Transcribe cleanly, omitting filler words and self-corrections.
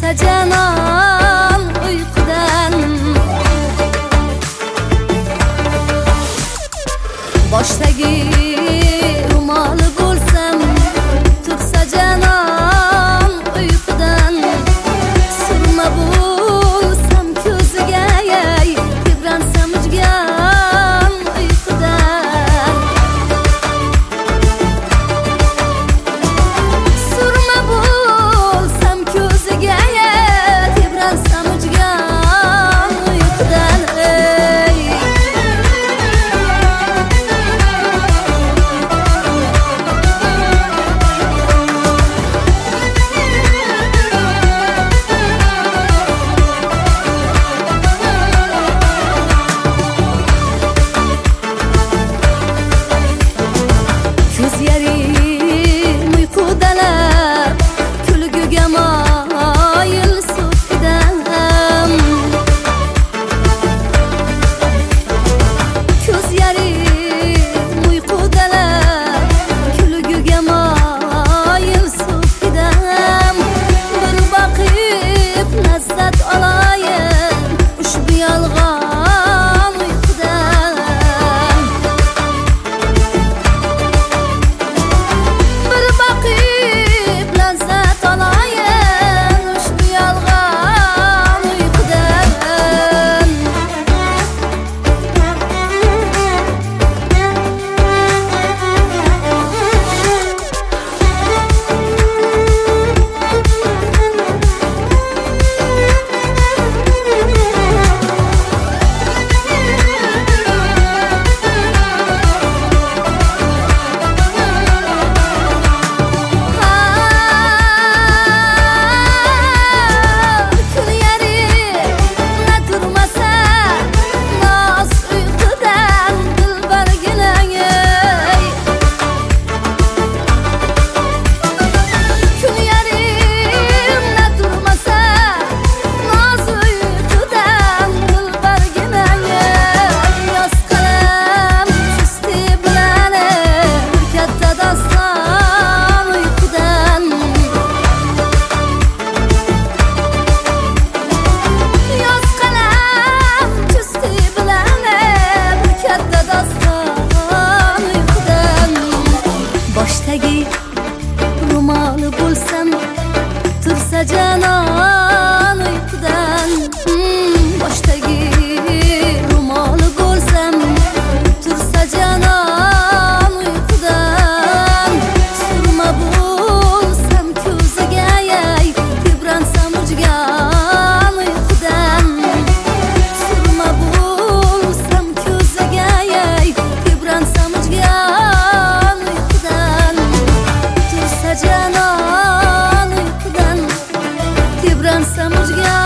tursa canon uyqudan. Boshdagi ro'moli bo'lsam tursa canon uyqudan. Surma bo'lsam ko'ziga tebransam uchgan uyqudan. Surma bo'lsam ko'ziga tebransam uchgan uyqudan. Ko'zlarim uyqudalar, kulguga moyil so'kdam. Ko'zlarim uyqudalar, kulguga moyil so'kdam. Bir baqib lazzat olayin ushbu yolg'on uyqudan. Bir baqib lazzat olayin ushbu yolg'on uyqudan. Kun yarimda turmasa noz uyqudan dilbarginang. Kun yarimda turmasa noz uyqudan dilbarginang. Yoz qalam chusti bilan bir katta doston uyqudan. Yoz qalam chusti bilan bir katta doston uyqudan. Boshdagi ro'moli bo'lsam tursa canon uyqudan. Boshdagi ro'moli bo'lsam tursa canon uyqudan. Surma bo'lsam ko'ziga tebransam uchgan uyqudan. Surma bo'lsam ko'ziga tebransam uchgan uyqudan. Tursa canon uyqudan tebransam uchgan